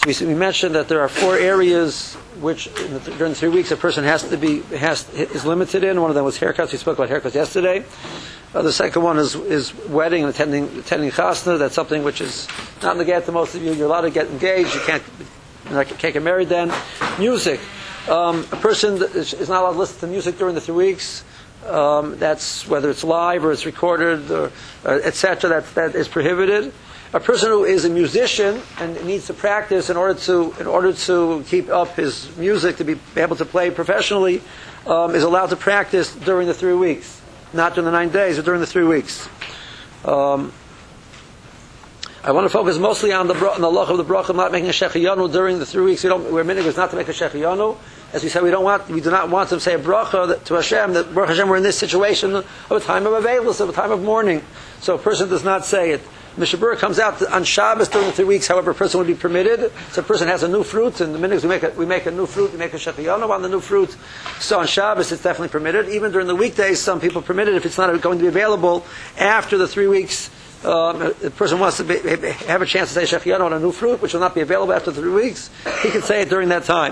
We mentioned that there are 4 areas which during the 3 weeks a person is limited in. One of them was haircuts. We spoke about haircuts yesterday. The second one is wedding and attending chasna. That's something which is not in the get to most of you. You're allowed to get engaged. You can't get married then. Music. A person is not allowed to listen to music during the 3 weeks. That's whether it's live or it's recorded, or etc. That is prohibited. A person who is a musician and needs to practice in order to keep up his music to be able to play professionally is allowed to practice during the 3 weeks, not during the 9 days, but during the 3 weeks. I want to focus mostly on the law of the bracha, not making a shechiyanu during the 3 weeks. We're minhag is not to make a shechiyanu. As we said, we do not want to say a bracha to Hashem. That Baruch Hashem, we're in this situation of a time of availus, of a time of mourning. So a person does not say it. Mishnah Berurah comes out on Shabbos during the 3 weeks. However, a person would be permitted. So a person has a new fruit, and the minhag we make a new fruit. We make a shechiyanu on the new fruit. So on Shabbos, it's definitely permitted. Even during the weekdays, some people permit it if it's not going to be available after the 3 weeks. The person wants to have a chance to say shechiyanu on a new fruit, which will not be available after 3 weeks. He can say it during that time.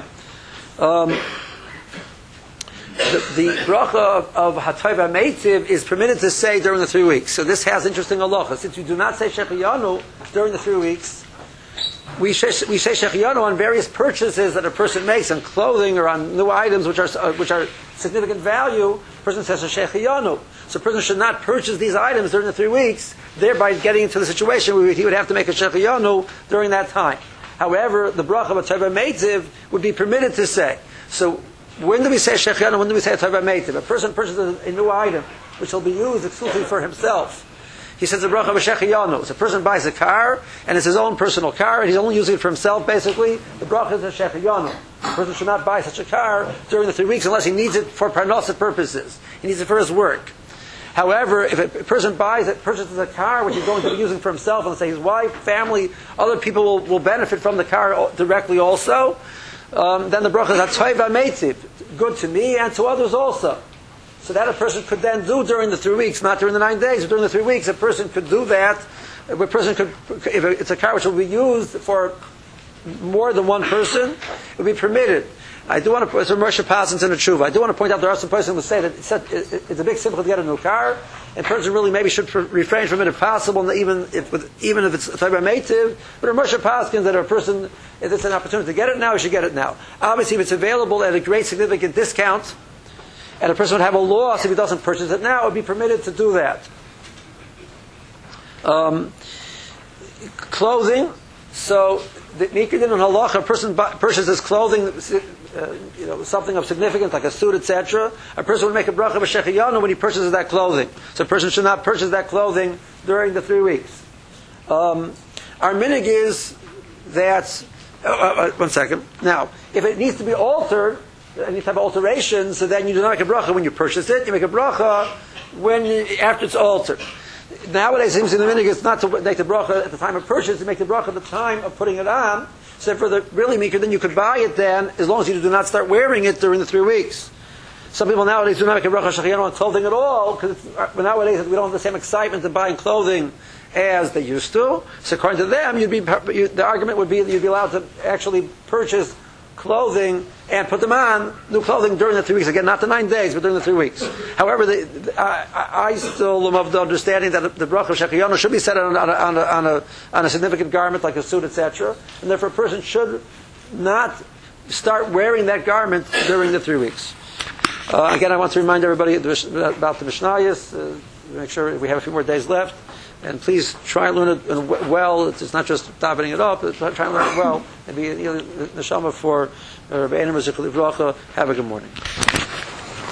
The bracha of Hatayva Meitiv is permitted to say during the 3 weeks. So this has interesting halacha. Since you do not say shechiyanu during the 3 weeks, we say shechiyanu on various purchases that a person makes on clothing or on new items which are significant value. A person says a shechiyanu. So a person should not purchase these items during the 3 weeks, thereby getting into the situation where he would have to make a shechiyanu during that time. However, the bracha of Hatayva Meitiv would be permitted to say. So when do we say shechiyanu? When do we say Hatayva Meitiv? A person purchases a new item which will be used exclusively for himself. He says the bracha of shechiyanu. So a person buys a car and it's his own personal car and he's only using it for himself. Basically, the bracha is a shechiyanu. A person should not buy such a car during the 3 weeks unless he needs it for parnasa purposes. He needs it for his work. However, if a person purchases a car which he's going to be using for himself, and say his wife, family, other people will benefit from the car directly also, then the bracha is Hatayva Meitiv, good to me and to others also. So that a person could then do during the 3 weeks, not during the 9 days, but during the 3 weeks, a person could do that. If it's a car which will be used for more than one person, it would be permitted. I do want to put some Moshe Parsons in a tshuva. I do want to point out there are some persons who would say that it's a big simcha to get a new car, and a person really maybe should refrain from it if possible, even if it's Hatayva Meitiv. But a Moshe Parsons that a person, if it's an opportunity to get it now, he should get it now. Obviously, if it's available at a great significant discount, and a person would have a loss if he doesn't purchase it now, it would be permitted to do that. Clothing. So the Mikudin and Halacha, a person purchases clothing, something of significance like a suit, etc. A person would make a bracha of a shechiyanu when he purchases that clothing. So a person should not purchase that clothing during the 3 weeks. Our minhag is that. One second. Now, if it needs to be altered, any type of alteration, so then you do not make a bracha when you purchase it. You make a bracha after it's altered. Nowadays, it seems in the minhag it's not to make the bracha at the time of purchase, to make the bracha at the time of putting it on. So for the really meeker, then you could buy it then, as long as you do not start wearing it during the 3 weeks. Some people nowadays do not make a bracha shechiyanu on clothing at all, because nowadays we don't have the same excitement in buying clothing as they used to. So according to them, the argument would be that you'd be allowed to actually purchase clothing and put them on, new clothing during the 3 weeks. Again, not the 9 days, but during the 3 weeks. However, I still am of the understanding that the bracha of shechiyanu should be said on a significant garment like a suit, etc. And therefore, a person should not start wearing that garment during the 3 weeks. Again, I want to remind everybody about the Mishnayos. Make sure we have a few more days left. And please try and learn it well. It's not just davening it up. Try and learn it well. And be neshama for Rabbi Einim Zikr Livracha. Have a good morning.